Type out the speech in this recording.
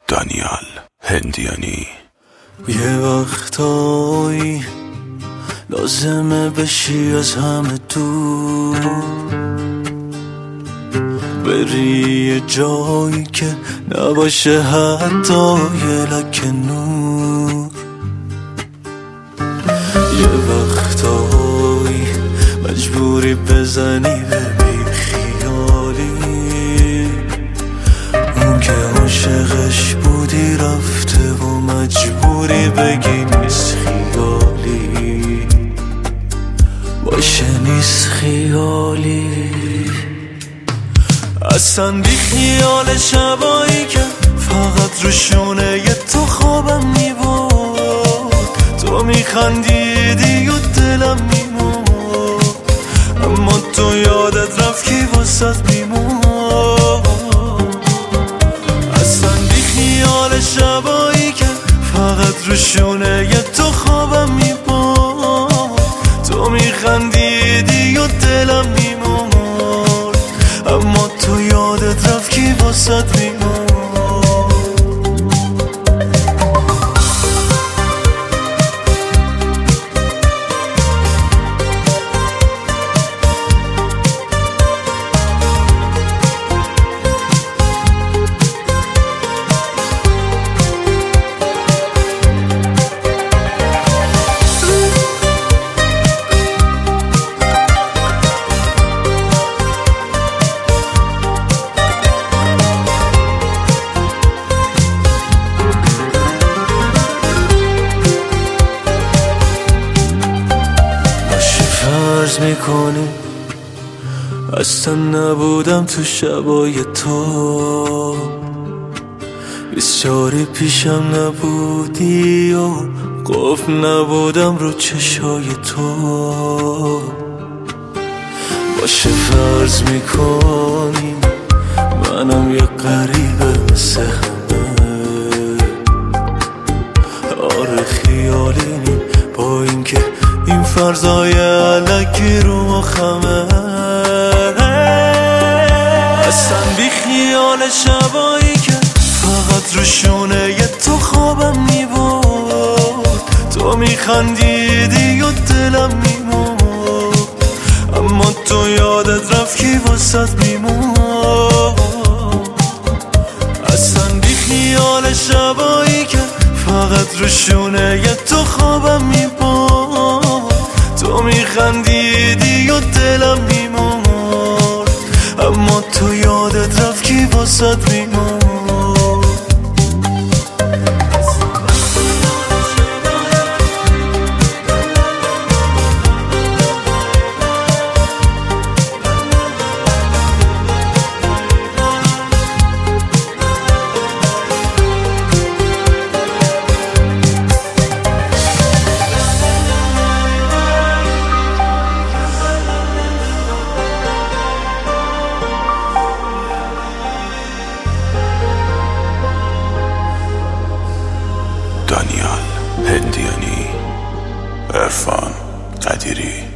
دانیال هندیانی. یه وقتایی لازمه بشی از همه دور، بری یه جایی که نباشه حتی یه لکه نور. یه وقتایی مجبوری بزنی به بیخیالی، اون که عاشقش بودی رفته و مجبوری بگی نیست خیالی، باشه نیست خیالی. اصلا بی خیال شبایی که فقط رو شونه یه تو خوابم میبود، تو میخندیدی و دلم میمود، اما تو یادت رفت کی واسط میمود. اصلا بی خیال شبایی که فقط رو شونه یه تو خوابم میبود، تو میخندیدی و دلم میمود، اما تو یادت رفت کی واسط میمود. فرض میکنی اصلا نبودم تو شبای تو، بسیاری پیشم نبودی و قفل نبودم رو چشای تو. باشه فرض میکنی منم یه غریبه مثل همه، آره خیالی نیم با اینکه این فرضای علکی رو مخمه. اصلا بی خیال شبایی که فقط رو شونه یه تو خوابم میبود، تو میخندیدی و دلم میمود، اما تو یادت رفت کی واسط میمود. اصلا بی خیال شبایی که فقط رو شونه یه تو خوابم میبود، تو میخندیدی و دلم میمود، اما تو یادت رفت کی واسط میمود. دانیال هندیانی، عرفان قدیری.